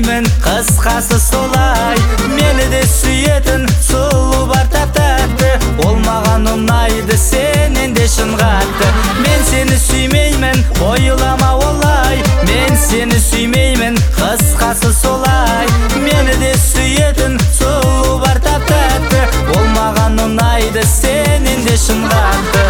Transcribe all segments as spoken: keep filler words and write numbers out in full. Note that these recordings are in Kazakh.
сүймеймін, қысқасы солай. Мені де сүйетін сұлу бар тәп-тәтті, ол маған ұнайды сенен де шын қатты. Мен сені сүймеймін, ойлама олай. Мен сені сүймеймін, қысқасы солай. Мені де сүйетін сұлу бар тәп-тәтті, ол маған ұнайды сенен де шын қатты.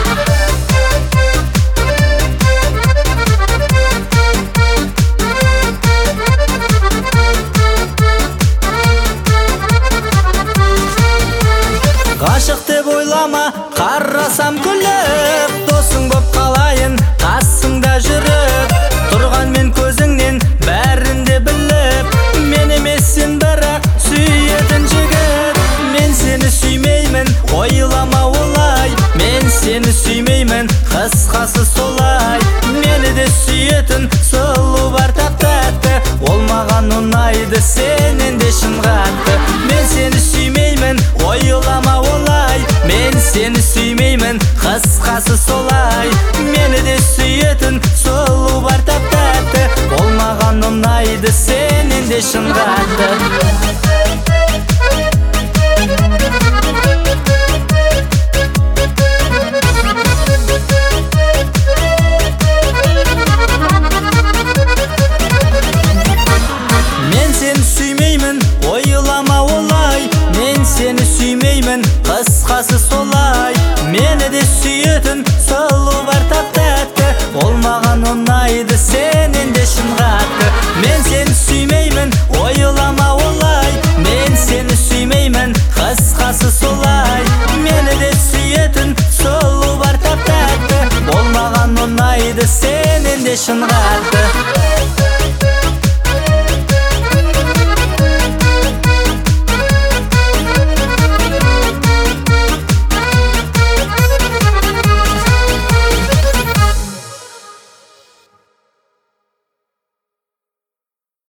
Ғашық деп ойлама, қарасам күліп, досың боп қалайын, қасыңда жүріп. Тұрған мен көзіңнен бәрін де біліп, мен емес сен бірақ сүйетін жігіт. Мен сені сүймеймін, ойлама олай. Мен сені сүймеймін, қысқасы солай. Мені де сүйетін сұлу бар тәп-тәтті, ол маған ұнайды сенен де шын қатты. Мен сені сүймеймін, ойлама олай. Мен сені сүймеймін, қысқасы солай. Мені де сүйетін сұлу бар тәп-тәтті, ол маған ұнайды сенен де шын қатты. Сені сүймеймін, қысқасы солай. Мені де сүйетін сұлу бар тәп-тәтті, ол маған ұнайды сенен де шын қатты. Мен сені сүймеймін, ойлама олай. Мен сені сүймеймін, қысқасы солай. Мені де сүйетін сұлу бар тәп-тәтті, ол маған ұнайды сенен де шын қатты.